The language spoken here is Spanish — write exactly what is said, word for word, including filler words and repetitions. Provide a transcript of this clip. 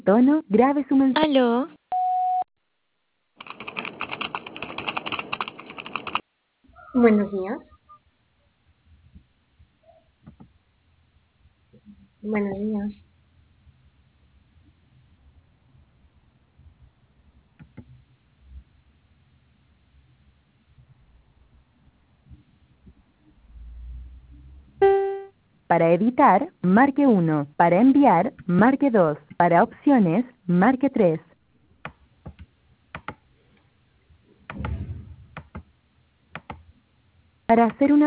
tono, grabe su mensaje. Aló. Buenos días. Buenos días. Para editar, marque uno. Para enviar, marque dos. Para opciones, marque tres. Para hacer una